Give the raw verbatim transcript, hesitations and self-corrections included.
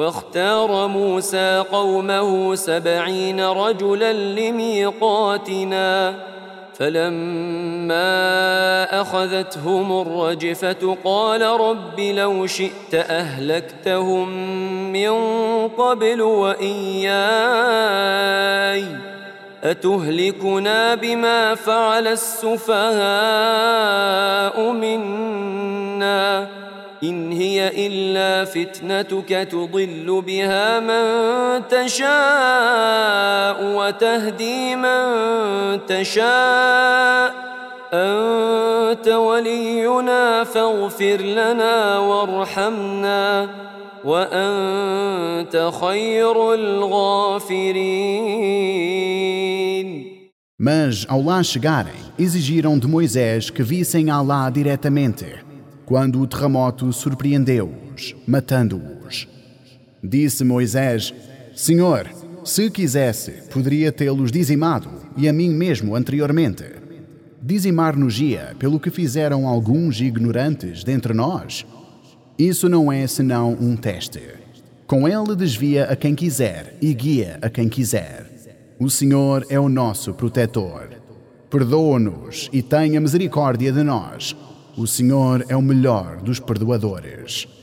واختار موسى قومه سبعين رجلا لميقاتنا فلما أخذتهم الرجفة قال رب لو شئت أهلكتهم من قبل وإياي أتهلكنا بما فعل السفهاء منا إن هي إلا فتنتك تضل بها من تشاء وتهدي من تشاء أنت ولينا فاغفر لنا وارحمنا وأنت خير الغافرين. Mas, ao lá chegarem, exigiram de Moisés que vissem Alá diretamente, quando o terremoto surpreendeu-os, matando-os. Disse Moisés: Senhor, se quisesse, poderia tê-los dizimado, e a mim mesmo anteriormente. Dizimar-nos-ia pelo que fizeram alguns ignorantes dentre nós? Isso não é senão um teste. Com ele desvia a quem quiser e guia a quem quiser. O Senhor é o nosso protetor. Perdoa-nos e tenha misericórdia de nós. O Senhor é o melhor dos perdoadores.